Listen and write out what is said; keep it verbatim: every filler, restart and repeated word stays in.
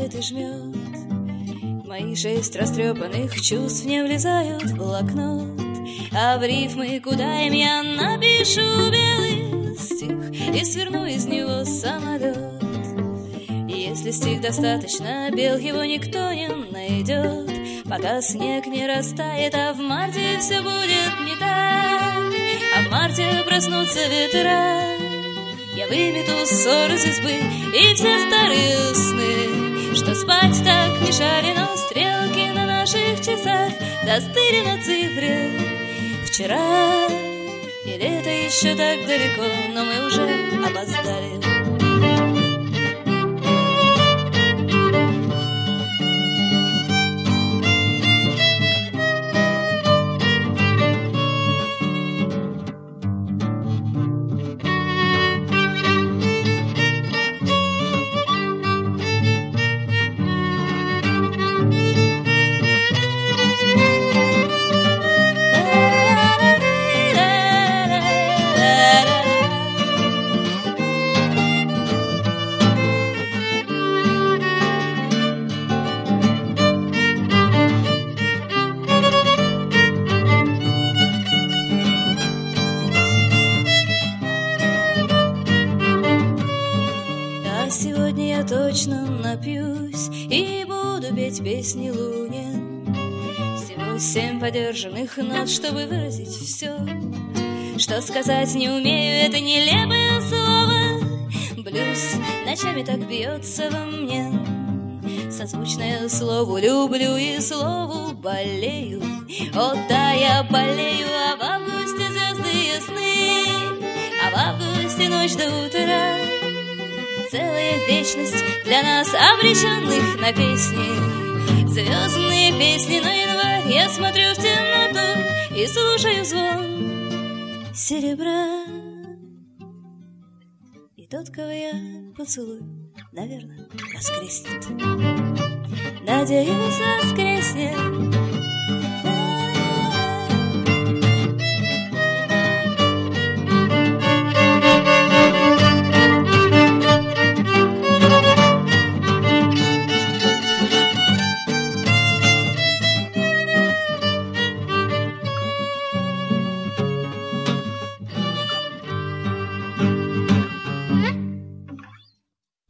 давит и жмет. Мои шесть растрепанных чувств не влезают в блокнот, а в рифмы, куда им я напишу белый стих и сверну из него самолет. Если стих достаточно бел, его никто не найдет, пока снег не растает, а в марте все будет не так. А в марте проснутся ветра, я вымету ссор из избы и все старые сны, что спать так мешали, но стрелки на наших часах застыли на цифре вчера. И лето еще так далеко, но мы уже опоздали. Сегодня я точно напьюсь и буду петь песни луне. Всего семь подержанных нот, чтобы выразить все, что сказать не умею, это нелепое слово. Блюз ночами так бьется во мне, созвучное слову люблю и слову болею. О да, я болею, а в августе звезды ясны, а в августе ночь до утра. Целая вечность для нас, обреченных на песни, звездные песни на январь. Я смотрю в темноту и слушаю звон серебра. И тот, кого я поцелую, наверное, воскреснет. Надеюсь, воскреснет.